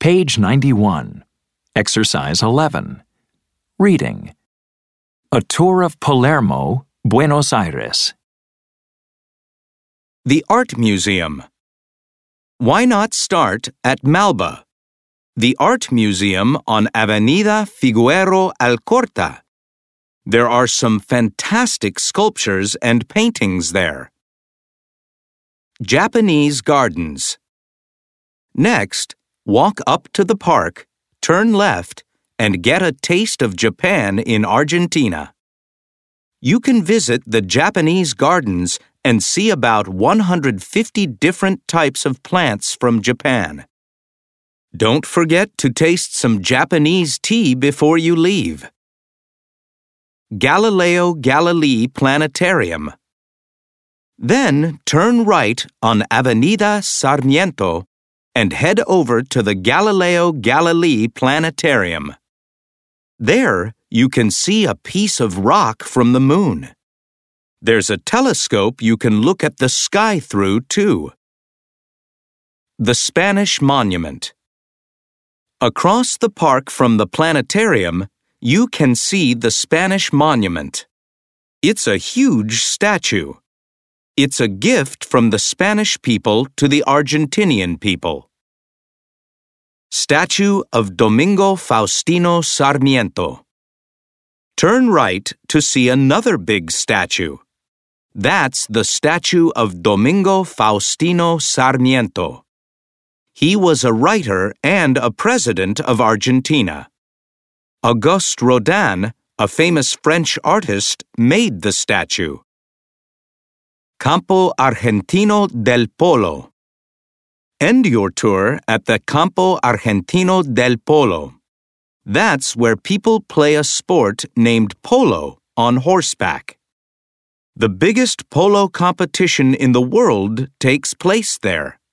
Page 91. Exercise 11. Reading. A tour of Palermo, Buenos Aires. The Art Museum. Why not start at Malba, the art museum on Avenida Figueroa Alcorta? There are some fantastic sculptures and paintings there. Japanese Gardens. Next, walk up to the park, turn left, and get a taste of Japan in Argentina. You can visit the Japanese gardens and see about 150 different types of plants from Japan. Don't forget to taste some Japanese tea before you leave. Galileo Galilei Planetarium. Then turn right on Avenida Sarmiento and head over to the Galileo Galilei Planetarium. There, you can see a piece of rock from the moon. There's a telescope you can look at the sky through, too. The Spanish Monument. Across the park from the planetarium, you can see the Spanish Monument. It's a huge statue. It's a gift from the Spanish people to the Argentinian people. Statue of Domingo Faustino Sarmiento. Turn right to see another big statue. That's the statue of Domingo Faustino Sarmiento. He was a writer and a president of Argentina. Auguste Rodin, a famous French artist, made the statue. Campo Argentino del Polo. End your tour at the Campo Argentino del Polo. That's where people play a sport named polo on horseback. The biggest polo competition in the world takes place there.